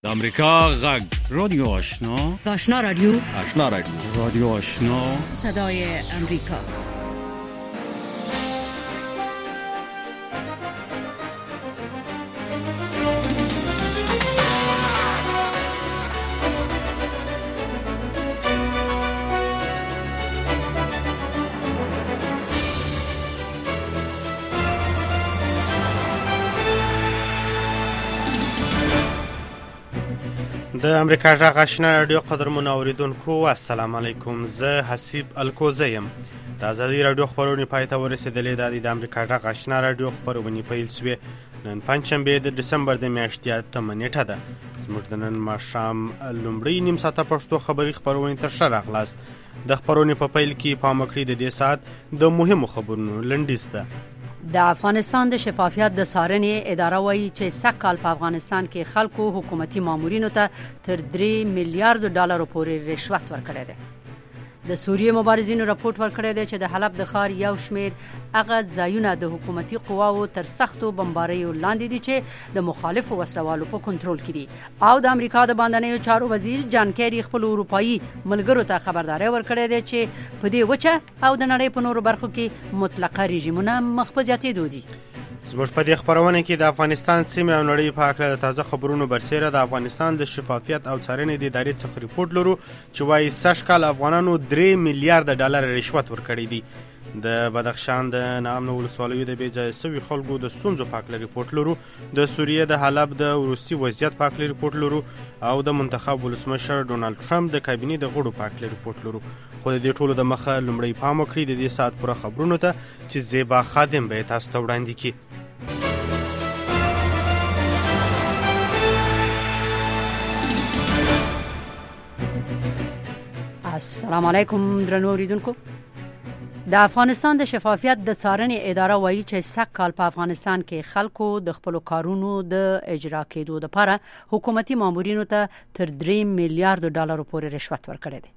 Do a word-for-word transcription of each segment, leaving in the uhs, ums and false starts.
د امریکا غږ رادیو آشنا آشنا رادیو آشنا رادیو رادیو آشنا صدای امریکا. د امریکا غږ آشنا رادیو قدرمنو اوریدونکو السلام علیکم. زه حسیب الکوزه یم. د ازادي رادیو خبرونه پای ته ورسېدلې. د امریکا غږ آشنا رادیو خبرونه پیل شوې نن پنځشنبه د دسمبر د میاشتې اتمه نیټه ده. زموږ د نن ماښام لومړی نیم ساعته پښتو خبري خبرونه تر شا راغلاست. د خبرونه په پیل کې پام وکړئ د دې ساعت د مهمو خبرونو لنډیز ده. د افغانستان د شفافیت د څارنې اداره وایي چې سږ کال په افغانستان کې خلکو حکومتي مامورینو ته تر درې میلیارډ ډالرو پورې رشوت ورکړی دی. د سوریې مبارزینو راپورټ ورکړی دی چې د حلب د ښار یو شمیر هغه ځایونه د حکومتي قواو تر سختو بمباریو لاندې دي چې د مخالفو وسلوالو په کنټرول کې دي. او د امریکا د بهرنیو چارو وزیر جان کیری خپل اروپایي ملګرو ته خبرداری ورکړی دی چې په دې وچه او د نړۍ په نورو برخو کې مطلقه رژیمونه مخ په زیاتېدو دي. زموږ په دې خبرونه کې د افغانستان سیمه او نړۍ په اړه د تازه خبرونو برسېره د افغانستان د شفافیت او څارنې د ادارې څخه ریپورت لرو چې وايي سږ کال افغانانو درې میلیارډ ډالر رشوت ورکړی دی. د بدخشان د نامنو ولسوالیو د بې ځایه سوي خلکو د ستونزو په اړه ریپورت لرو. د سوریې د حلب د روسي وضعیت په اړه ریپورت لرو او د منتخب ولسمشر ډونالد ټرمپ د کابینې د غړو په اړه ریپورت لرو. خو د دې ټولو د مخه لومړی پام وکړئ د دې ساعت پوره خبرونو ته چې زیبا خادم به تاسو ته وړاندې کړي. السلام علیکم درنو اوریدونکو. د افغانستان د شفافیت د څارنې اداره وایي چې سږ کال په افغانستان کې خلکو د خپل کارونو د اجرا کېدو لپاره حکومتي مامورینو ته تر درې میلیارډ ډالر پورې رشوت ورکړی دی.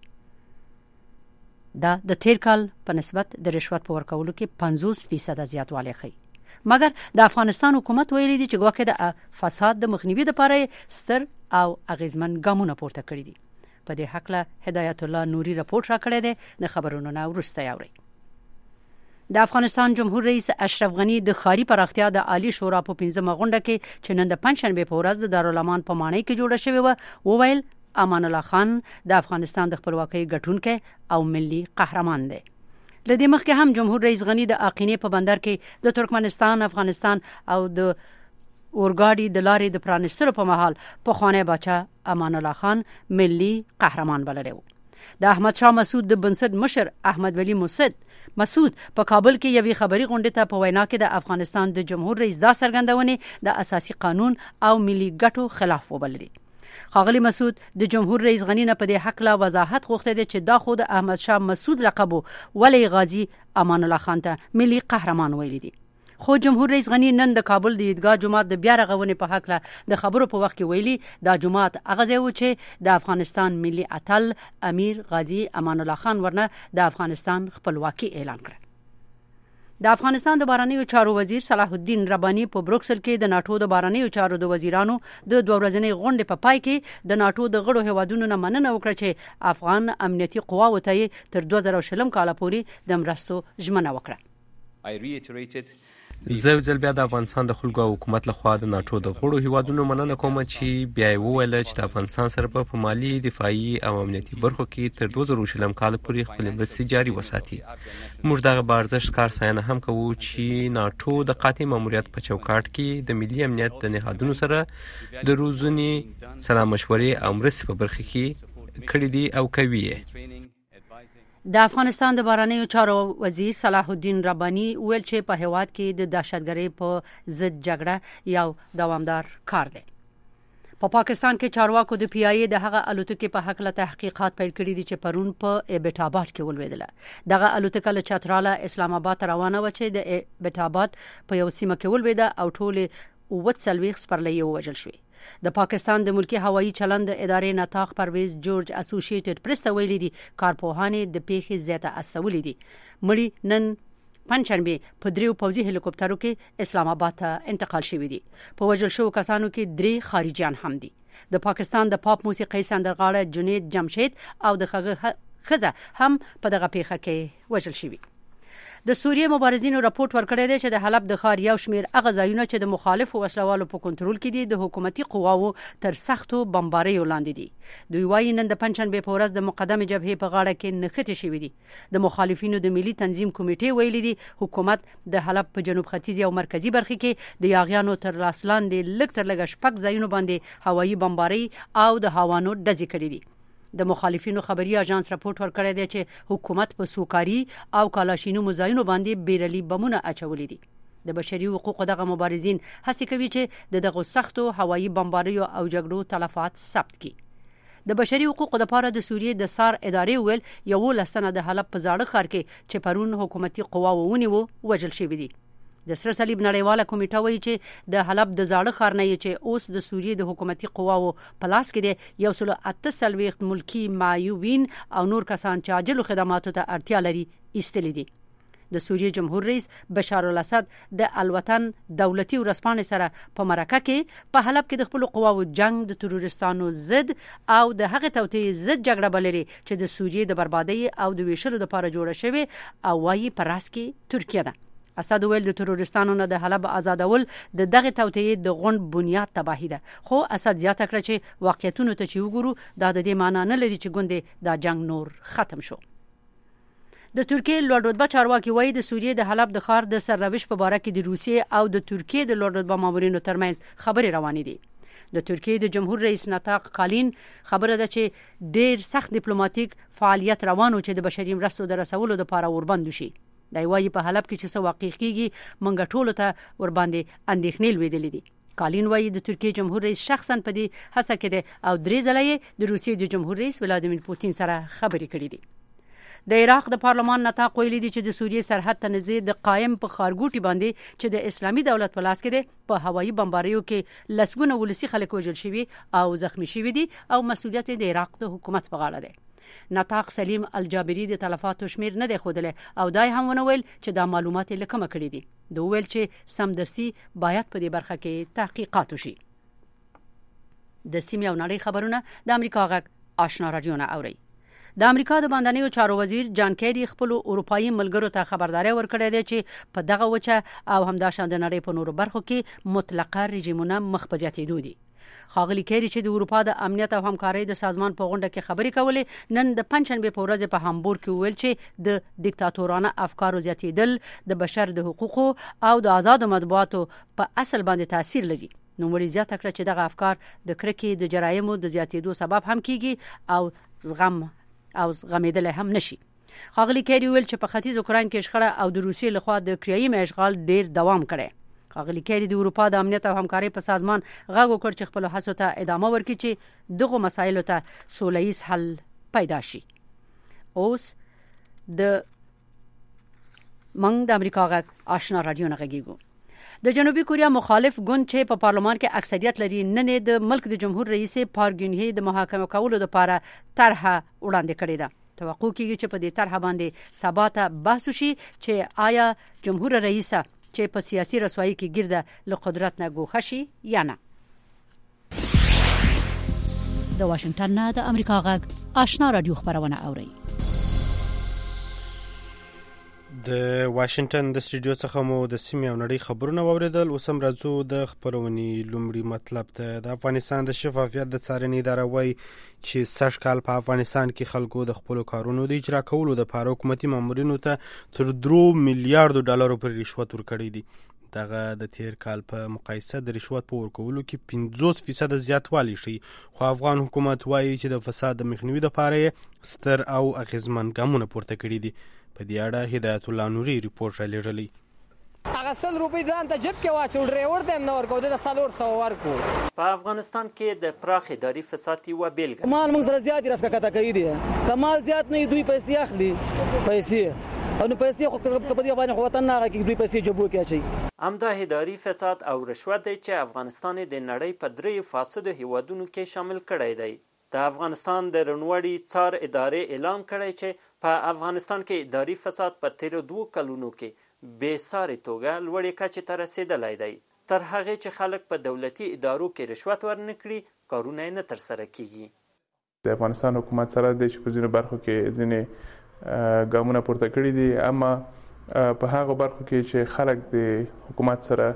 دا د تیر کال په نسبت د رشوت په ورکولو کې پنځوس فیصد زیاتوالی ښیي. مګر د افغانستان حکومت ویلي دی چې ګواکې د فساد د مخنیوي لپاره ستر او اغیزمن ګامونه پورته کړي دي. په دې حقله هدایت الله نوري راپورټ راکړی دی. د خبرونو نه وروسته یاورئ. د افغانستان جمهور رئیس اشرف غنی د ښاري پراختیا د عالی شورا په پنځمه غونډه کې چې نن د پنځشنبې په ورځ د دارالامان په ماڼۍ کې جوړه شوې وه وویل امان الله خان د افغانستان د خپلواکۍ ګټونکی او ملي قهرمان دی. لدې مخکې هم جمهور رئیس غنی د اقینې په بندر کې د ترکمنستان، افغانستان او د اورګاډي د لارې د پرانیستلو په مهال پخوانی باچا امان الله خان ملي قهرمان بللی و. د احمد شاه مسعود د بنسټ مشر احمد ولی مسعود مسعود په کابل کې یوې خبري غونډې ته په وینا کې د افغانستان د جمهور رئیس دا څرګندونې د اساسي قانون او ملي ګټو خلاف وبللې. ښاغلي مسعود د جمهور رئیس غنی نه په دې حق لا وضاحت غوښته دی چې دا خو د احمد شاه مسعود لقب ولی غازی امان الله خان ته ملي قهرمان ویلي دي. خو جمهور رئیس غنی نن د کابل د عیدګاه جومات د بیا رغونې په حق له د خبرو په وخت کې ویلي دا جومات هغه ځای و چې د افغانستان ملي اتل امیر غازی امان الله خان ورنه د افغانستان خپلواکي اعلان کړه. د افغانستان د بهرنیو چارو وزیر صلاح الدین رباني په بروکسل کې د ناټو د بهرنیو چارو د وزیرانو د دوه ورځنۍ غونډې په پای کې د ناټو د غړو هیوادونو نه مننه وکړه چې افغان امنیتي قواو ته تر دوه زره شلم کال پورې د مرستو ژمنه وکړه. زه یو ځل بیا د افغانستان د خلکو او حکومت لخوا د ناټو د غړو هیوادونو مننه کوم چې بیا یې وویل چې د افغانستان سره په مالي، دفاعي او امنیتي برخو کې تر دوه زره شلم کال پورې خپلې مرستې جاري وساتي. موږ دغه با ارزښت کار ستاینه هم کوو چې ناټو د قاطع ماموریت په چوکاټ کې د ملي امنیت د نهادونو سره د روزنې، سلا مشورې او مرستې په برخه کې کړي دي او کوي. د افغانستان د بهرنیو چارو وزیر صلاح الدین رباني ویل چې په هیواد کې د دهشتګرۍ په ضد جګړه یو دوامدار کار دی. په پا پاکستان کې چارواکو د پی آی ای د هغه الوتکې په حق له تحقیقات پیل کړي دي چې پرون په ایبټ آباد کې ولوېدله. دغه الوتکه له چتراله اسلام آباد روانه و چې د ایبټ آباد په یو سیمه کې ولوېده او ټول اووه څلوېښت سپرلۍ ووژل شوې. د پاکستان د ملکی هوایی چلند ادارې نطاق پرویز جورج اسوسییټډ پریس ته ویلي دي کارپوهانې د پیښې زیاته استولې دي. مړي نن پنځشنبه په دریو پوځي هلیکوپټرو کې اسلام آباد ته انتقال شوی دي. په وژل شو کسانو کې درې خارجيان هم دي. د پاکستان د پاپ موسیقي سندرغاړی جنید جمشید او د هغه ښځه هم په دغه پیښه کې وژل شوی. د سوریې مبارزینو راپورټ ورکړی دی چې د حلب د ښار یو شمېر هغه ځایونه چې د مخالفو وسلوالو په کنټرول کې دي د حکومتي قواوو تر سختو بمباریو لاندې دي. دوی وایي نن د پنځشنبې په ورځ د مقدمې جبهې په غاړه کې نښتې شوي دي. د مخالفینو د ملي تنظیم کمیټې ویلي دي حکومت د حلب په جنوب ختیځي او مرکزي برخې کې د یاغیانو تر لاس لاندې لږ تر لږه شپږ ځایونو باندې هوایي بمباري او د هاوانو ډزې کړې دي. د مخالفینو خبري اژانس راپورټ ورکړی دی چې حکومت په سوکاري او کالاشینو مزاینو باندې بیرلي بمونه اچولې دي. د بشري حقوقو دغه مبارزین هڅه کوي چې د دغه سختو هوایي بمباریو او جګړو تلفات ثبت کړي. د بشري حقوقو لپاره د سوریې د سار ادارې ویل یو لسنه د حلب په زاړه ښار کې چې پرون حکومتي قواوو ونیو وژل شوي دي. د سره صلیب نړیواله کمیټه وایي چې د حلب د زاړه ښار نه چې اوس د سوریې د حکومتي قواوو په لاس کې دی یو سل اته څلوېښت ملکی معیوبین او نور کسان چې عاجلو خدماتو ته اړتیا لري ایستلي دي. د سوریې جمهور رئیس بشار الاسد د الوطن دولتي ورځپاڼې سره په مرکه کې په حلب کې د خپل قواوو جنگ د تروریستانو ضد او د هغه توطئې ضد جګړه بللې چې د سوریې د بربادۍ او د ویشلو لپاره جوړه شوې او وایي په راس کې ترکیه ده. اسد ویل د تروریستانو نه د حلب آزادول د دغه توطئې د غونډ بنیاد تباهی ده. خو اسد زیاته کړه چې واقعیتونو ته چې وګورو دا د دې معنی نه لري چې ګوندې دا جنگ نور ختم شو. د ترکیې لوړ رتبه چارواکي وایي د سوریې د حلب د ښار د سرنوشت په باره کې د روسیې او د ترکیې د لوړ رتبه مامورینو ترمنځ خبرې روانې دي. د ترکیې د جمهور رئیس ناتاق کالین خبره ده چې ډېر سخت ډیپلوماټیک فعالیت روانو چې د بشري مرستو د رسولو لپاره وربند شي. دا وایي په حلب کې چې څه واقع کیږي منګه ټولو ته ور باندې اندېښنې لوېدلې دي. کالین وایي د ترکیې جمهور رئیس شخصا په دې هڅه کې دی او درې ځله یې د روسیې د جمهور رئیس ولادیمیر پوتین سره خبرې کړې دي. د عراق د پارلمان نطاق ویلي دي چې د سوریې سرحد ته نږدې د قائم په خارګوټي باندې چې د اسلامي دولت په لاس کې دی په هوایي بمباریو کې لسګونه ولسی خلک وژل شوي او زخمی شوي دي او مسؤلیت د عراق د حکومت په غاړه دی. نطاق سلیم الجابری د تلفاتو شمیر نه دی ښودلی او دای هم ونه ویل چې دا معلومات یې له کومه کړي دي. د ویل چې سمدستي باید په دې برخه کې تحقیقات وشي. د سیمې او نړۍ خبرونه د امریکا غږ آشنا رادیو نه اوري. د امریکا د باندنیو چارو وزیر جان کیری خپل اروپאי ملګرو ته خبرداري ورکړې ده چې په دغه وچه او همداشان د نړۍ په نورو برخو کې مطلقه رژیمونه مخ په زیاتېدو دي. خاغلی کیری چې د اروپا د امنیت او همکارۍ د سازمان په غونډه کې خبرې کولې نن د پنځشنبه په ورځ په هامبورګ کې ویل چې د دیکتاتورانه افکارو زیاتېدل د بشر د حقوقو او د آزاد مطبوعاتو په اصل باندې تاثیر لري. نو مړي زیاته کړه چې دغه افکار د کرکې د جرایمو د زیاتېدو سبب هم کیږي او زغم او زغمیدل هم نشي. خاغلی کیری ویل چې په ختیځ اوکراین کې شخړه او د روسیې لخوا د کریایم اشغال ډیر دوام کړي. خاغلی کیری د اروپا د امنیت او همکارۍ په سازمان غږ وکړ چې خپل هڅو ته ادامه ورکړي چې دغه مسایلو ته سولهییز حل پیدا شي. اوس د منګ د امریکا غږ آشنا رادیو نه غږیږو. د جنوبي کوریا مخالف ګوند چې په پارلمان کې اکثریت لري نن د ملک د جمهور رئیس پارک گین-هې د محاکمه کولو لپاره طرحه وړاندې کړې ده. توقع کیږي چې په دې طرحه باندې سبا ته بحث وشي چې آیا جمهور رئیس چې په سیاسي رسوایی کې ګرده له قدرت نه ګوښه شي یا نه. د واشنگټن نه د امریکا غږ آشنا رادیو خبرونه اوري. د واشنگټن د سټوډیو څخه مو د سیمې او نړۍ خبرونه واوریدل. اوس هم راځو د خبرونې لومړی مطلب ته. د افغانستان د شفافیت د څارنې اداره وایي چې سږ کال په افغانستان کې خلکو د خپل کارونو د اجرا کولو لپاره حکومتي مامورینو ته تر درو میلیارډ ډالرو پر رشوت ورکړي دي. دغه د تیر کال په مقایسه د رشوت په ورکولو کې پنځوس فیصد زیاتوالی شي. خو افغان حکومت وایي چې د فساد د مخنیوي لپاره ستر او اغیزمن ګامونه پورته کړي دي. په دې اړه هدایت الله نوري ریپورت را لېږلی. هغه سل روپۍ ځان ته جب کې واچول ډریور ته هم نه ورکوو د څلور سوه ورکړو. په افغانستان کې د پراخ اداري فساد یوه بیلګه مال موږ سره زیات راسکه کته کوي دي که مال زیات نه دوی پیسې اخلي پیسې او نو پیسې خو په دې باندې وطن نه هغه کې دوی پیسې جبو کې اچي. همدا اداري فساد او رشوت دی چې افغانستان د نړۍ په درې فاسدو هیوادونو کې شامل کړی دی. د افغانستان د رنوړي څار ادارې اعلان کړی چې په افغانستان کې اداري فساد په تیرو دوو کلونو کې بې ساري توګه لوړې کچې ته رسېدلی دی. تر هغې چې خلک په دولتي ادارو کې رشوت ورنکړي کارونه یې نه ترسره کیږي. د افغانستان حکومت سره دی چې په ځینو برخو کې ځینې ګامونه پورته کړي دي، اما په هغه برخو کې چې خلک د حکومت سره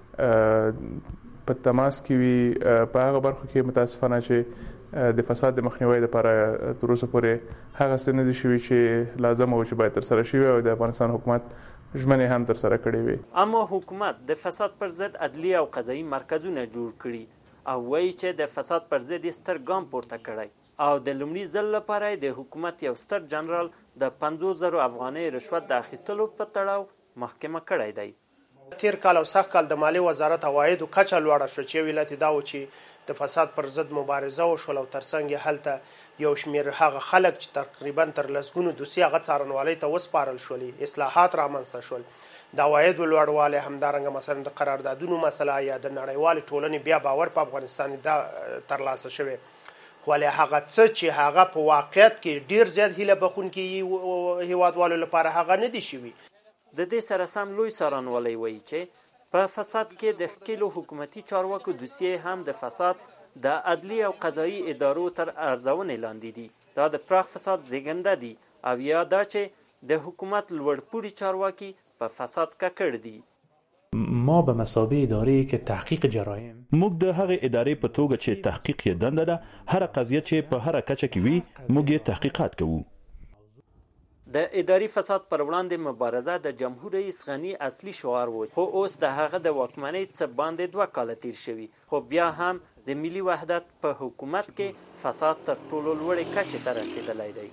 په تماس کې وي، په هغه برخو کې متاسفانه چې د فساد د مخنیوي لپاره تر اوسه پورې هغه څه نه دي شوي چې لازم و چې باید ترسره شوي او د افغانستان حکومت ژمنې هم ترسره کړې وي. اما حکومت د فساد پر ضد عدلي او قضایي مرکزونه جوړ کړي او وایي چې د فساد پر ضد یې ستر ګام پورته کړی او د لومړي ځل لپاره د حکومت یو ستر جنرال د پنځوس زرو افغانۍ رشوت د اخیستلو په تړاو محکمه کړی دی. تیر کال او سږ کال د مالیې وزارت عوایدو کچه لوړه شوه چې یو علت دا و چې د فساد پر ضد مبارزه وشول او ترڅنګ یې هلته یو شمېر هغه خلک چې تقریبا تر لسګونو دوسیې هغه څارنوالۍ ته وسپارل شولې، اصلاحات رامنځته شول. د عوایدو لوړوالی همدارنګه مثلا د قراردادونو مسله یا د نړیوالې ټولنې بیا باور په افغانستان دا ترلاسه شوی، ولې هغه څه چې هغه په واقعیت کې ډیر زیات هیله بخونکي هیوادوالو لپاره هغه نه دي شوي. د دې سره سم لوی څارنوالی وایي چې په فساد کې د ښکېلو حکومتي چارواکو دوسیې هم د فساد د عدلي او قضایي ادارو تر ارزونې لاندې دي. دا د پراخ فساد زیږنده دي او یا دا چې د حکومت لوړپوړي چارواکي په فساد ککړ دي. ما به مثابه اداره‌ای که تحقیق جرایم موږ د هغه ادارې په توګه چې تحقیق یې دنده ده، هر قضیه چې په هر کچه کې وي موږ یې تحقیقات کوو. د اداري فساد پر وړاندې مبارزه د جمهور رئیس غني اصلي شعار و، خو اوس د هغه د واکمنۍ څخه باندې دوه کاله تیر شوي، خو بیا هم د ملي وحدت په حکومت کې فساد تر ټولو لوړې کچې ته رسیدلی دی.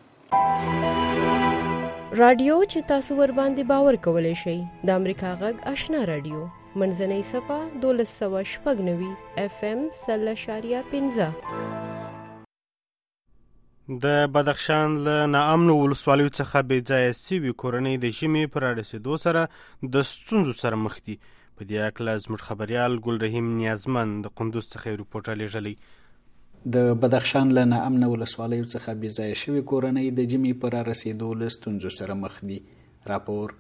رادیو چې تاسو ور باندې باور کولای شئ د امریکا غږ آشنا رادیو منځنۍ صفه دولس سوه شپږ نوي اف ام سل اشاریه پنځه. د بدخشان له ناامنو ولسوالیو څخه بې ځایه سوي کورنۍ د ژمي په رارسېدو سره د ستونزو سره مخ دي. په دې هکله زموږ خبریال ګل رحیم نیازمن د قندوز څخه رپورټ رالیږلی. د بدخشان له ناامنه ولسوالیو څخه بې ځایه شوې کورنۍ د ژمي په رارسېدو له ستونزو سره مخ دي. راپور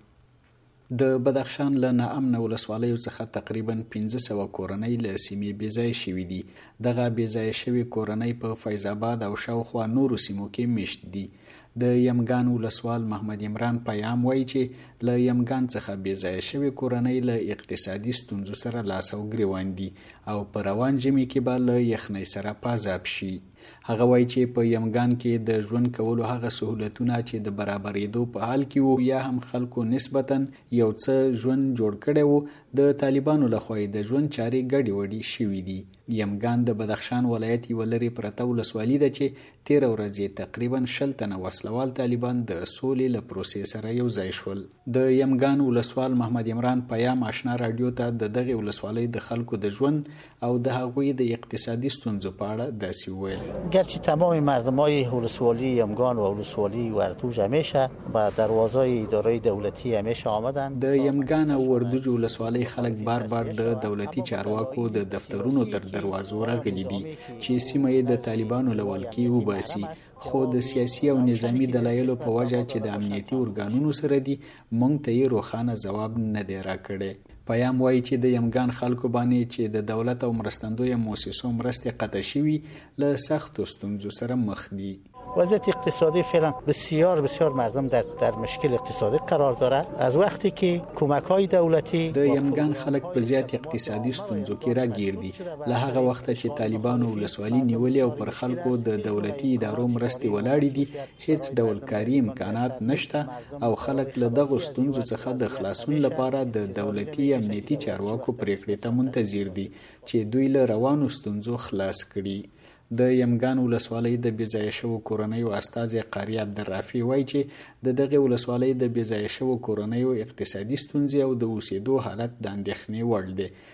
د بدخشان له ناامنه ولسوالیو څخه تقریبا پنځه سوه کورنۍ له سیمې بې ځایه شوي دي. دغه بې ځایه شوې کورنۍ په فیض آباد او شاوخوا نورو سیمو کې میشت دي. د یمګان ولسوال محمد عمران پیام وایي چې له یمګان څخه بې ځایه شوې کورنۍ له اقتصادي ستونزو سره لاس او ګریوان دي او په روان ژمي کې به له یخنۍ سره پازاب شي. هغه وایي چې په یمګان کې د ژوند کولو هغه سهولتونه چې د برابرېدو په حال کې وو یا هم خلکو نسبتا یو څه ژوند جوړ کړی وو، د طالبانو لخوا د ژوند چارې ګډې وډې شوي دي. یمګان د بدخشان ولایت یوه لرې پرته ولسوالي ده چې تېره ورځ یې تقریبا شل تنه وسلوال طالبان د سولې له پروسې سره یو ځای شول. د یمګان ولسوال محمد عمران پیام آشنا رادیو ته د دغې ولسوالۍ د خلکو د ژوند او د هغوی د اقتصادي ستونزو په اړه داسې وویل. گرچه تمام مردمای ولسوالی یمگان و ولسوالی وردوج همیشه به دروازه اداره دولتی همیشه آمدن. د یمگان او وردوج ولسوالی خلک بار بار د دولتي چارواکو د دفترونو تر دروازو راغلي دي چې سیمه یې د طالبانو له ولکې وباسي، خو د سیاسي او نظامی دلایلو په وجه چې د امنیتي ارګانونو سره دي موږ ته یې روښانه ځواب نه دی راکړی. پیام وایي چې د یمګان خلکو باندې چې د دولت او مرستندویه مؤسسو مرستې قطع شوي له سختو ستونزو سره مخ دي. وضعیت اقتصادی فعلا بسیار بسیار مردم در در مشکل اقتصادی قرار دارد. از وقتی که کمک‌های دولتی د یمګان خلک په زیات اقتصادي ستونزو کې راګیر دي له هغه وخت چې طالبانو ولسوالي نیولې او پر خلکو د دولتي ادارو مرستې ولاړې دي هیڅ ډول کاري امکانات نشته او خلک له دغو ستونزو څخه د خلاصون لپاره د دولتي امنیتي چارواکو پریکړې ته منتظر دي چې دوی له روانو ستونزو خلاص کړي. د یمګان ولسوالۍ د بې ځایه شوو کورنیو استازی قاری عبدالرافي وایي چې د دغې ولسوالۍ د بې ځایه شوو کورنیو اقتصادي ستونزې او د اوسېدو حالت د اندېښنې وړ دی.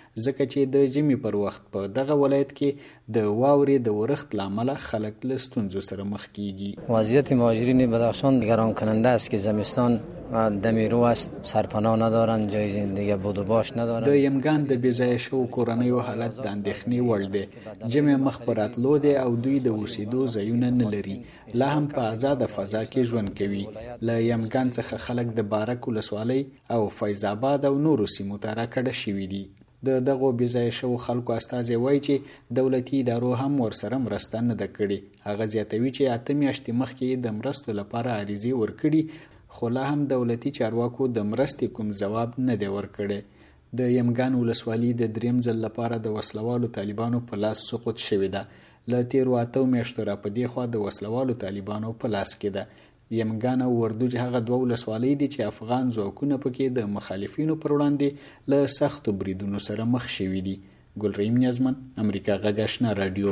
ځکه چې د ژمي پر وخت په دغه ولایت کې د واورې د ورښت له امله خلک له ستونزو سره مخ کیږي. وضعیت مهاجرین بدخشان گران کننده است که زمستان دمیرو است، سرپناه ندارن، جای زندگی بود و باش ندارن. د یمګان د بېځایه شوو کورنیو حالت د اندېښنې وړ دی. ژمی مخ په راتلو دی او دوی د اوسېدو ځایونه نه لري، لا هم په آزاده فضا کې ژوند کوي. له یمګان څخه خلک د بارک ولسوالۍ او فیض آباد او نورو سیمو ته راکډه شوي دي. د دغو بېځایه شوو خلکو استازی وایي چې دولتي ادارو هم ورسره مرسته نه ده کړې. هغه زیاتوي چې اته میاشتې مخکې د مرستو لپاره عریضې ورکړي، خو لا هم دولتي چارواکو د مرستې کوم ځواب نه دی ورکړی. د یمګان ولسوالي د دریم ځل لپاره د وسلوالو طالبانو په لاس سقوط شوې ده. له تیرو اتو میاشتو را په دې خوا د وسلوالو طالبانو په لاس کې ده. یمګان او وردوج هغه دوه ولسوالۍ دي چې افغان ځواکونه پکې د مخالفینو پر وړاندې له سختو بریدونو سره مخ شوي دي. ګلرحیم نیازمن، امریکا غږ آشنا رادیو.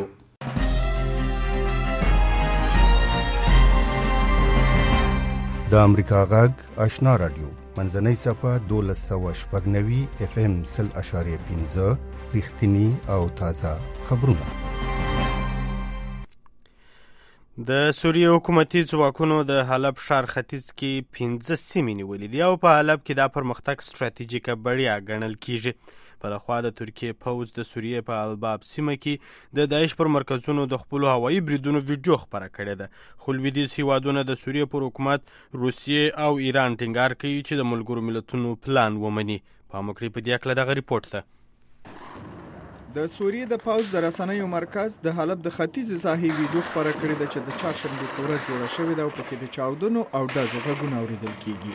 د امریکا غږ آشنا رادیو منځنۍ صفحه دولس سوه شپږ نوي اف ام سل اشاریه پنځه رښتیني او تازه خبرونه. د سوریې حکومتي ځواکونو د حلب ښار ختیځ کې پنځه سیمې نیولې دي او په حلب کې دا پرمختګ ستراتیژیکه بریا ګڼل کیږي. بلخوا د ترکیې پوځ د سوریې په الباب سیمه کې د داعش پر مرکزونو د خپلو هوایي بریدونو ویډیو خپره کړې ده. خو لویدیځ هیوادونه د سوریې پر حکومت روسیې او ایران ټینګار کوي چې د ملګرو ملتونو پلان ومني. پام وکړئ په دې هکله دغه ریپورټ ته. د سوریې د پوځ د رسنیو مرکز د حلب د ختیځ ساحې ویډیو خپره کړې ده چې د چهارشنبې په ورځ جوړه شوې ده او پکې د چاودنو او ډزو غږونه اورېدل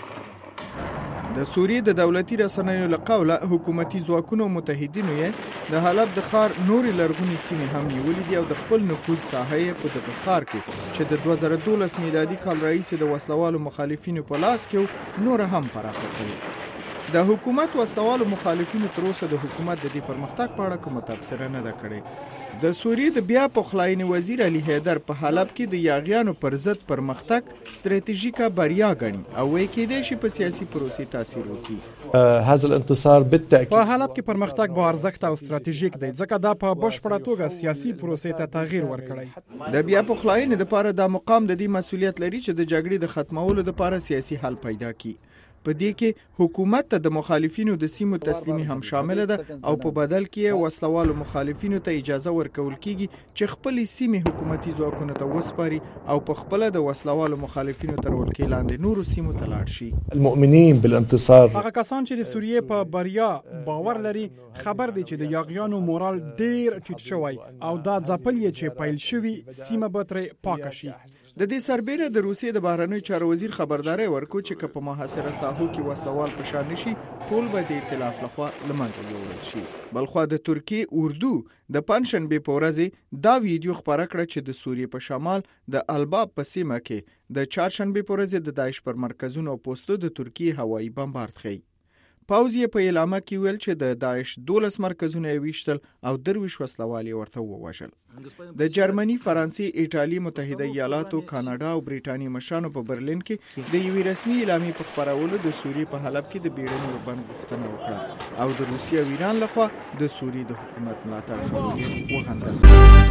کیږي. د سوریې د دولتي رسنیو له قوله حکومتي ځواکونو متحدینو یې د حلب د ښار نورې لرغونې سیمې هم نیولې دي او د خپل نفوذ ساحه یې په دغه ښار کې چې د دوه زره دولس میلادي کال راهیسې د وسلوالو مخالفینو په لاس کې نور هم پراخه کړې. د حکومت وسلوالو مخالفینو تر اوسه د حکومت د دې پرمختګ په اړه کومه تبصره نه ده کړې. د سوریې د بیا پخلاینې وزیر علي حیدر په حلب کې د یاغیانو پر ضد پرمختګ ستراتیژیکه بریا ګڼي او وایي کېدای شي په سیاسي پروسې تاثیر وکړي. هذا الانتصار بالتاكيد په حلب کې پرمختګ با ارزښت او ستراتیژیک دی ځکه دا په بشپړه توګه سیاسي پروسې ته تغییر ورکړی. د بیا پخلاینې لپاره د مقام د دې مسولیت لري چې د جګړې د ختمولو لپاره سیاسي حل پیدا کړي. په دې کې حکومت ته د مخالفینو د سیمو تسلیمي هم شامل ده او په بدل کې وسلوالو مخالفینو ته اجازه ورکول کیږي چې خپل سیمې حکومتي ځواکونو ته وسپاري او په خپل د وسلوالو مخالفینو تر ولکې لاندې نورو سیمو ته لاړ شي. المؤمنین بالانتصار هغه کسان چې د سوریې په بریا باور لري خبر دي چې د یاغیانو مورال ډیر ټیټ شوی او دا ځپل یې چې پیل شوی سیمه به ترې پاکه شي. د دې سربېره د روسیې د بهرنیو چارو وزیر خبرداري ورکړ چې که په محاصره ساحو کې وسوال په شان نشي ټول به د ائتلاف لخوا له منځه یوړل شي. بلخوا د ترکیې اردو د پنځشنبې په ورځ دا ویډیو خپره کړه چې د سوریې په شمال د الباب په سیمه کې د چهارشنبې په ورځ د داعش پر مرکزونو او پوسټو د ترکیې هوایي بمبارد خي. پوځ یې په اعلامیه کې ویل چې د داعش دولس مرکزونه یې ویشتل او درویش وسلوال یې ورته ووژل. د جرمني، فرانسې، ایټالي، متحده ایالاتو، کاناډا او بریټانیا مشرانو په برلین کې د یوې رسمي اعلامیې په خپرولو د سوریې په حلب کې د بیړني بند غوښتنه وکړه او د روسیې او ایران لخوا د سوریې د حکومت ملاتړ کول وغندل.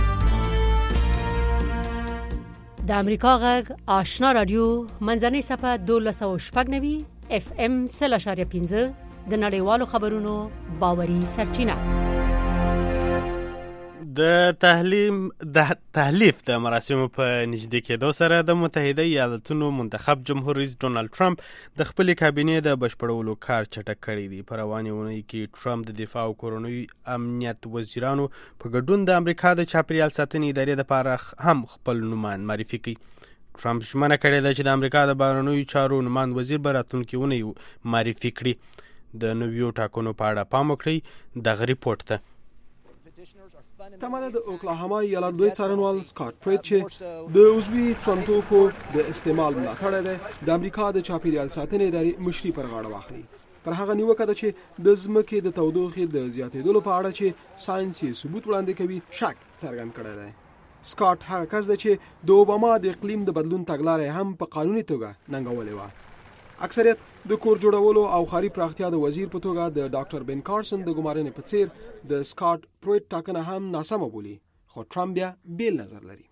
د امریکا غږ آشنا رادیو منځنۍ صفحه دولس سوه شپږ نوي اف ام سل اشاریه پنځه د نړیوالو خبرونو باوري سرچینه. د تحلیم د تحلیف د مراسمو په نږدې کېدو سره د متحده ایالاتونو منتخب جمهور رئیس ډونالد ټرمپ د خپل کابینې د بشپړولو کار چټک کړی دی. په روانې اونۍ کې ټرمپ د دفاع او کورنیو امنیت وزیرانو په ګډون د امریکا د چاپیریال ساتنې ادارې لپاره هم خپل نومان معرفي کړي. ټرمپ ژمنه کړې ده چې د امریکا د بهرنیو چارو نومان وزیر به راتلونکې اونۍ معرفي کړي. د نویو ټاکنو په اړه پام وکړئ دغه ریپورټ ته. تمه ده د اوکلاهاما ایالت لوی څارنوال سکاټ پریټ چې د عضوي څوندتوکو د استعمال ملاتړی دی د امریکا د چاپیریال ساتنې ادارې مشري پر غاړه واخلي. پر هغه نیوکه ده چې د ځمکې د تودوخې د زیاتېدلو په اړه چې ساینسي ثبوت وړاندې کوي شک څرګند کړی دی. سکاټ هغه کس دی چې د اوباما د اقلیم د بدلون تګلارې هم په قانوني توګه ننګولې وه. اکثریت د کور جوړولو او ښاري پراختیا د وزیر په توګه د ډاکټر بن کارسن د ګمارنې په څیر د سکاٹ پرویټ ټاکنه هم ناسمه بولي، خو ټرمپ بیا بیل نظر لري.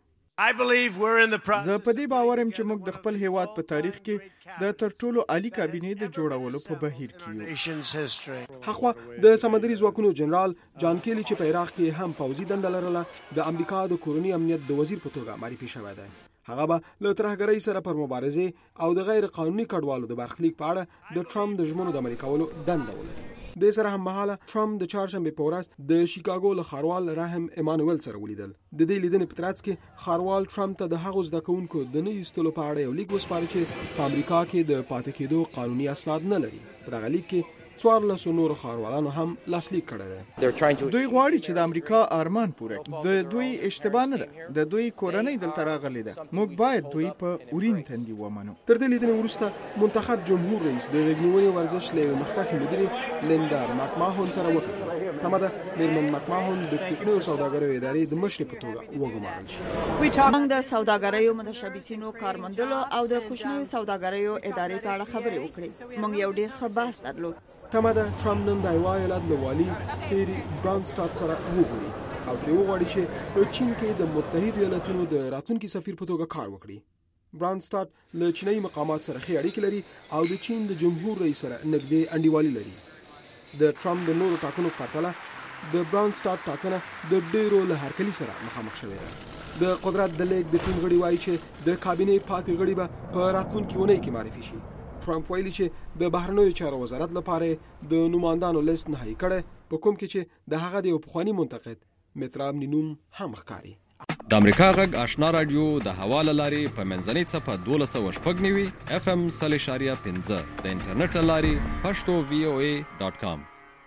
زه په دې باور یم چې موږ د خپل هیواد په تاریخ کې د تر ټولو عالی کابینې د جوړولو په بهیر کې یو. هغه د سمندري ځواکونو جنرال جان کیلی چې په عراق کې هم پوځي دنده لرله د امریکا د کورنی امنیت د وزیر په توګه معرفي شوی دی. هغه به له ترهګرۍ سره پر مبارزې او د غیر قانوني کډوالو د برخلیک په اړه د ټرمپ د ژمنو د عملي کولو دنده ولري. د سره هم مهاله ټرمپ د چهارشنبه په ورځ د شیکاګو له ښاروال راهم ایمانوئل سره ولیدل. د دې لیدنې په ترڅ کې ښاروال ټرمپ ته د هغو زده کوونکو د نه ایستلو په اړه یو لیک وسپاره چې په امریکا کې د پاتې کېدو قانوني اسناد نه لري. په دغه لیک کې څوارلسو نورو ښاروالانو هم لاسلیک کړی دی. دوی غواړي چې د امریکا ارمان پوره کړي. د دوی اشتباه نه ده، د دوی کورنۍ دلته راغلې ده. موږ باید دوی په اورین تندي ومنو. تر دې لیدنې وروسته منتخب جمهور رئیس د غږنیونې ورزش له مخکښې مدیرې لیندا ماکماهون سره وکتل. تمه ده میرمن ماکماهون د کوچنیو سوداګریو ادارې د مشرې په توګه وګمارل شي. موږ د سوداګریو متشبثینو کارمندلو او د کوچنیو سوداګریو ادارې په اړه خبرې وکړې. موږ یو ډېر ښه بحث درلود. تمه ده ټرمپ نن د ایوا ایالت له والي تیری برانسټاټ سره وګوري او ترې وغواړي چې په چین کې د متحدو ایالتونو د راتلونکي سفیر په توګه کار وکړي. برانسټاټ له چینایي مقامات سره ښې اړیکې لري او د چین د جمهور رئیس سره نږدې انډیوالي لري. د ټرمپ د نورو ټاکنو په پرتله د برانسټاټ ټاکنه د ډېرو له هرکلي سره مخامخ شوې ده. د قدرت د لیک د ټیم غړي وایي چې د کابینې پاتې غړي به په راتلونکي اونۍ کې معرفي شي. ټرمپ ویلي چې د بهرنیو چارو وزارت لپاره د نوماندانو لیست نهایی کړی، په کوم کې چې د هغه د یو پخواني منتقد مترام نینوم هم ښکاري. د امریکا غږ آشنا رادیو د حواله لاري په منځنۍ صفه دولس سوه شپږ نوي اف ام سل اشاریه پنځه د انټرنیټ لاري پښتو وی او ای ډاټ کام.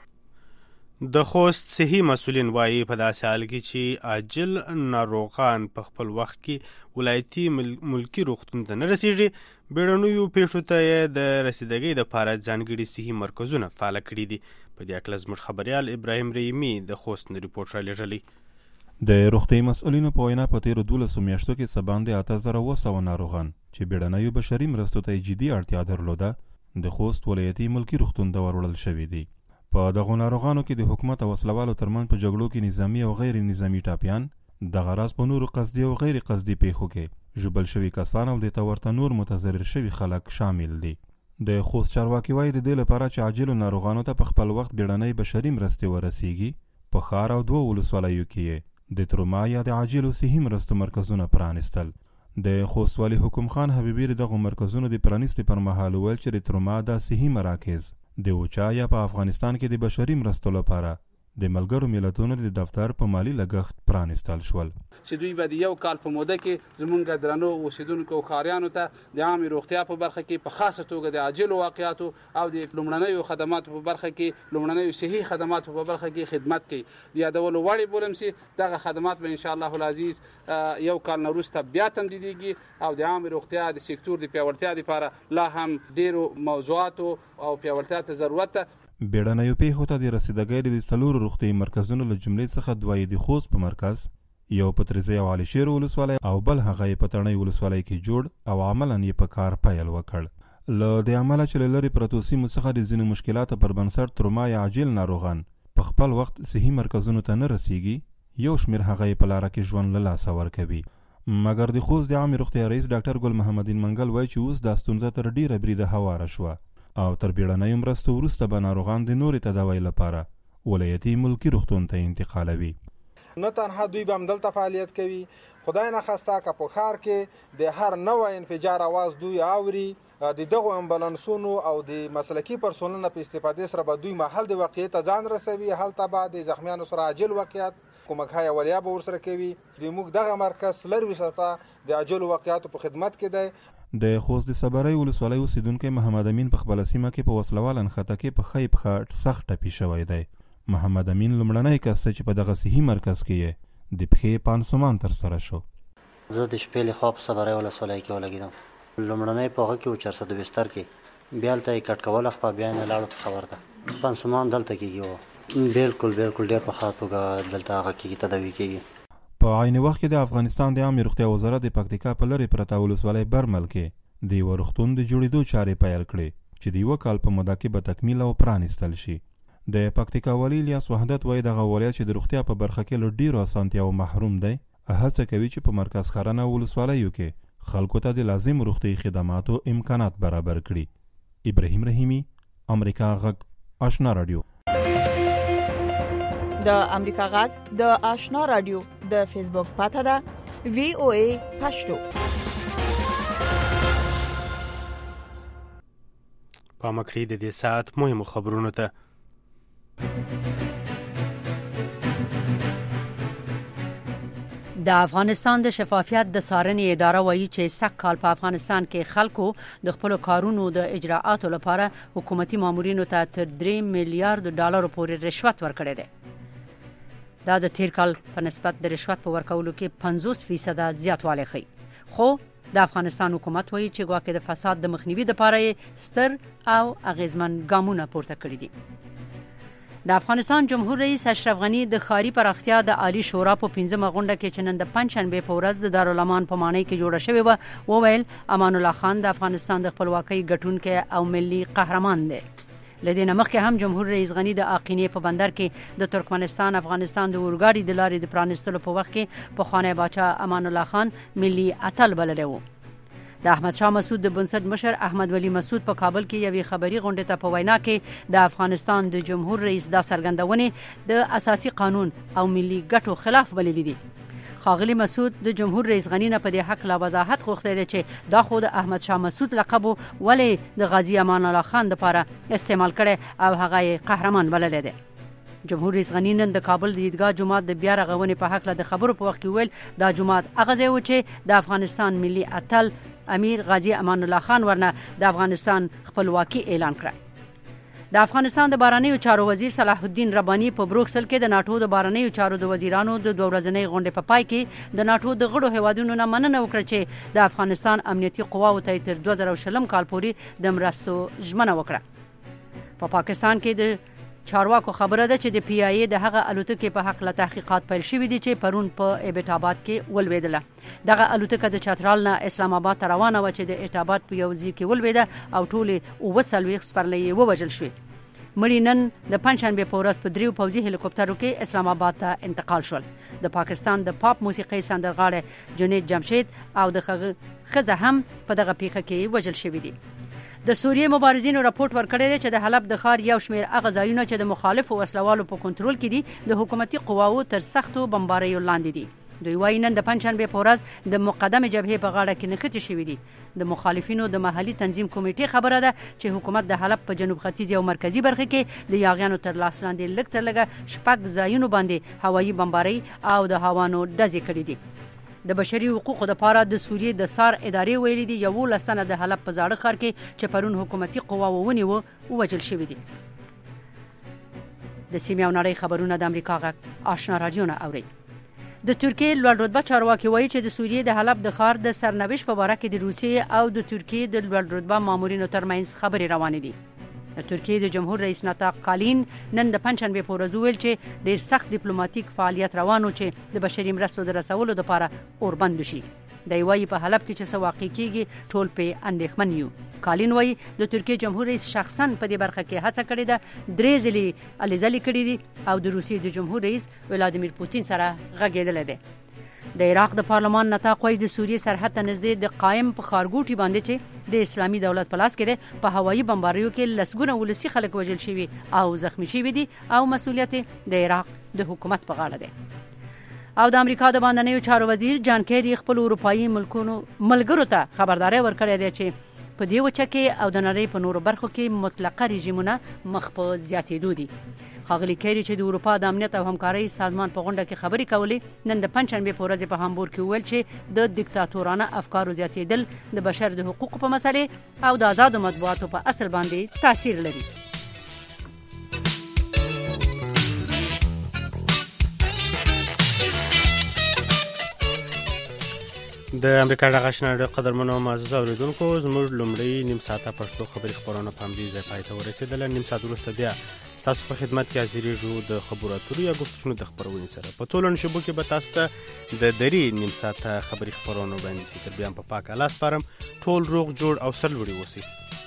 د خوست صحي مسؤلین وایي په داسې حال کې چې عاجل ناروغان په خپل وخت کې ولایتي ملکي روغتون ته نه رسیږي، بیړنیو پیښو ته د رسیدګۍ دپاره ځانګړي صحي مرکزونه فعال کړي دي. په دې اړه زموږ خبریال ابراهیم رحیمي د خوست نه ریپورټ رالیږلی. د روغتیايي مسؤلینو په وینا په تیرو دولسو میاشتو کې څه باندې اته زره اوه سوه ناروغان چې بیړنیو بشري مرستو ته جدي اړتیا درلوده د خوست ولایتي ملکي روغتون ته وروړل شوي دي. په دغو ناروغانو کې د حکومت او وسلوالو ترمنځ په جګړو کې نظامي او غیر نظامي ټاپیان، دغه راز په نورو قصدي او غیر قصدي پیښو کې ژوبل شوي کسان او د ورته نور متضرر شوي خلک شامل دي. د خوست چارواکي وایي د دې لپاره چې عاجلو ناروغانو ته په خپل وخت بیړنۍ بشري مرستې ورسیږي، په ښار او دوه ولسوالیو کې د تروما یا د عاجلو صحي مرستو مرکزونه پرانیستل. د خوست والي حکم خان حبیبي د دغو مرکزونو د پرانیستې پر مهال وویل چې د تروما دا صحي مراکز د اوچا یا په افغانستان کې د بشري مرستو لپاره د ملګرو ملتونو د دفتر په مالی لګښت پرانیستل شول. چې دوی به د یو کال په موده کې زمونږ درنو اوسیدونکو او ښاریانو ته د عامې روغتیا په برخه کې په خاصه توګه د عاجلو واقعاتو او د لومړنیو خدماتو په برخه کې لومړنیو صحي خدماتو په برخه کې خدمت کوي. د یادولو وړ بولم چې دغه خدمات به ان شاء الله العزیز یو کال نه وروسته بیا تمدیدېږي او د عامې روغتیا د سکتور د پیاوړتیا لپاره لا هم ډېرو موضوعاتو او پیاوړتیا ته ضرورت ده. بیړنیو پیښو ته د رسیدګۍ د څلورو روغتیايي مرکزونو له جملې څخه دوه یې د خوست په مرکز، یو په تریزی او علي شیر ولسوالۍ او بل هغه یې په تڼۍ ولسوالۍ کې جوړ او عملاً یې په کار پیل وکړ. له دې عمله چې له لرې پرتو سیمو څخه د ځینو مشکلاتو پر بنسټ تروما یا عاجل ناروغان په خپل وخت صحي مرکزونو ته نه رسیږي، یو شمېر هغه یې په لاره کې ژوند له لاسه ورکوي. مګر د خوست د عامې روغتیا رئیس ډاکټر ګل محمدین منګل وایي چې اوس دا ستونزه تر ډېره بریده هواره شوه او تر بیړنیو مرستو وروسته به ناروغان د نورې تداوۍ لپاره ولایتي ملکي روغتون ته انتقالوي. نه تنها دوی به همدلته فعالیت کوي، خدای نخواسته که په ښار کې د هر نوع انفجار اواز دوی اوري، د دغو امبولانسونو او د مسلکي پرسونل په استفادې سره به دوی محل د واقعیت ته ځان رسوي. هلته به د زخمیانو سره عاجل واقعیت کومک‌های اولیا به ورسره کوي. د موږ دغه مرکز څلرویشت ساعته د عاجلو واقعیاتو په خدمت کې دی. د خوست د صبرۍ ولسوالۍ اوسیدونکی محمد امین په خپله سیمه کې په وسلوال نښته کې په ښۍ پښه سخت ټپي شوی دی. محمد امین لومړنی کس چې په دغه صحي مرکز کې یې د پښې پانسمان ترسره شو. زه د شپې لخوا په صبرۍ ولسوالۍ کې ولګېدم. لومړنی په هغه کې و چارصد بستر کې، بیا هلته یې کټ کول خپه، بیا یې نه لاړو پېښور ته. پانسمان دلته کېږي و، بلکل بلکل ډېر په ښه توګه دلته هغه کېږي، تداوي کېږي. په عین وخت کې د افغانستان د عامې روغتیا وزارت د پکتیکا په لرې پرته ولسوالۍ برمل کې د یوه روغتون د جوړېدو چارې پیل کړې چې د یو کال په موده کې به تکمیل او پرانیستل شي. د پکتیکا والی الیاس وحدت وایي دغه ولایت چې د روغتیا په برخه کې له ډیرو اسانتیاو محروم دی هڅه کوي چې په مرکز ښارانه ولسوالیو کې خلکو ته د لازم روغتیايي خدماتو امکانات برابر کړي. ابراهیم رحیمی، امریکا غږ، آشنا رادیو. د امریکا غږ د آشنا رادیو د فیسبوک پاته ده وی او ای پښتو. پامکړی د دې ساعت مهمو خبرونو ته. د افغانستان د شفافیت د څارنې اداره وایي چې سږ کال په افغانستان کې خلکو د خپل کارونو د اجراءاتو لپاره حکومتي مامورینو ته تر درې میلیارډ ډالر پورې رشوت ورکړی دی. دا د تیر کال په نسبت د رشوت په ورکولو کې پنځوس فیصد زیاتوالی ښیي. خو د افغانستان حکومت وایي چې ګواکې د فساد د مخنیوي لپاره ستر او اغیزمن ګامونه پورته کړي دي. د افغانستان جمهور رئیس اشرف غنی د ښاري پراختیا د عالی شورا په پنځمه غونډه کې چې نن د پنجشنبې په ورځ د دارالامان په ماڼۍ کې جوړه شوې وه وویل امان الله خان د افغانستان د خپلواکۍ ګټونکی او ملي قهرمان دی. لدې نه مخکې هم جمهور رئیس غنی د آقینې په بندر کې د ترکمنستان افغانستان د اورګاډي د لارې د پرانیستلو په وخت کې پخوانی باچا امان الله خان ملي اتل بللی و. د احمد شاه مسعود د بنسټ مشر احمد ولی مسعود په کابل کې یوې خبري غونډې ته په وینا کې د افغانستان د جمهور رئیس دا څرګندونې د اساسي قانون او ملي ګټو خلاف بللي دي. ښاغلي مسعود د جمهور رئیس غنی نه په دې حق لا وضاحت غوښتي دی چې دا خو د احمد شاه مسعود لقب ولې د غازی امان الله خان لپاره استعمال کړي او هغه قهرمان بللی دی. جمهور رئیس غنی نن د کابل د عیدګاه جومات د بیا رغونې په حق د خبرو په وخت کې ویل دا جومات هغه ځای و چې د افغانستان ملي اتل امیر غازی امان الله خان ورنه د افغانستان خپلواکي اعلان کړه. د افغانستان د بهرنیو چارو وزیر صلاح الدین رباني په بروکسل کې د ناتو د بهرنیو چارو د وزیرانو د دوه ورځنۍ غونډې په پای کې د ناتو د غړو هیوادونو نه مننه وکړه چې د افغانستان امنیتي قواو ته تر دوه زره شلم کال پورې د مرستو ژمنه وکړه. په پا پاکستان کې د چارواکو خبره ده چې د پی آی ای د هغه الوتکې په حق له تحقیقات پیل شوي دي چې پرون په ایبټ آباد کې ولوېدله. دغه الوتکه د چترال نه اسلام آباد ته روانه وه چې د ایبټ آباد په یو ځای کې ولوېده او ټولې اووه څلوېښت سپرلۍ یې ووژل شوې. مړي نن د پنجشنبې په ورځ په دریو پوځي هلیکوپټرو کې اسلام آباد ته انتقال شول. د پاکستان د پاپ موسیقۍ سندرغاړی جنید جمشید او د ښځه هم په دغه پیښه کې وژل شوي دي. د سوریې مبارزینو راپورټ ورکړی دی چې د حلب د ښار یو شمېر هغه ځایونه چې د مخالفو وسلوالو په کنټرول کې دي د حکومتي قواو تر سختو بمباریو لاندې دي. دوی وایي نن د پنجشنبې په ورځ د مقدمې جبهې په غاړه کې نښتې شوي دي. د مخالفینو د محلي تنظیم کمیټې خبره ده چې حکومت د حلب په جنوب ختیځ او مرکزي برخه کې د یاغیانو تر لاس لاندې لږ تر لږه شپږ ځایونو باندې هوایي بمبارۍ او د هوانو ډزې کړي دي. د بشري حقوقو لپاره د سوریې د سار ادارې ویلي دي یولس تنه د حلب په زاړه ښار کې چې پرون حکومتي قواوو ونیوه ووژل شوي دي. د سیمې او نړۍ خبرونه د امریکا غږ آشنا رادیو نه اورئ. د ترکیې لوړ رتبه چارواکي وایي چې د سوریې د حلب د ښار د سرنوشت په باره کې د روسیې او د ترکیې د لوړ رتبه مامورینو ترمنځ خبرې روانې دي. د ترکیې د جمهور رئیس ناتاق کالین نن د پنجشنبې په ورځ وویل چې ډېر سخت ډیپلوماټیک فعالیت روان و چې د بشري مرستو د رسولو لپاره اوربند شي. دی وایي په حلب کې چې څه واقع کیږي ټول پې اندېښمن یو. کالین وایي د ترکیې جمهور رئیس شخصا په دې برخه کې هڅه کړې ده، درې ځلې هلې ځلې کړي دي او د روسیې د جمهور رئیس ولادیمیر پوتین سره غږېدلی دی. د عراق د پارلمان نطاق وایي د سوریې سرحد ته نږدې د قایم په ښارګوټي باندې چې د اسلامي دولت په لاس کې دی په هوایي بمباریو کې لسګونه ولسي خلک وژل شوي او زخمی شوي دي او مسؤلیت د عراق د حکومت په غاړه دی. او د امریکا د باندنیو چارو وزیر جان کیری خپل اروپایي ملکونو ملګرو ته خبرداري ورکړې ده چې په دې وچه کې او د نړۍ په نورو برخو کې مطلقه رژیمونه مخ په زیاتېدو دي. ښاغلي کیری چې د اروپا د امنیت او همکارۍ سازمان په غونډه کې خبرې کولې نن د پنجشنبې په ورځ په هامبورګ کې وویل چې د دیکتاتورانه افکارو زیاتېدل د بشر د حقوقو په مسلې او د آزادو مطبوعاتو په اصل باندې تاثیر لري. د امریکا د غږ نه قدرمنو معزز اوریدونکو زموږ لومړی نیم ساعته پښتو خبري خبرونه په همدې ځای پای ته ورسېدله. نیم ساعت وروسته بیا ستاسو په خدمت کې حاضرېږو د خبرو اترو یا گفتشونو د خپرونې سره. په ټولو شبو کې به تاسو ته د درې نیم ساعته خبري خبرونه وړاندې شي. تر بیا هم په پاک الله سپارم. ټول روغ جوړ او سرلوړي اوسئ.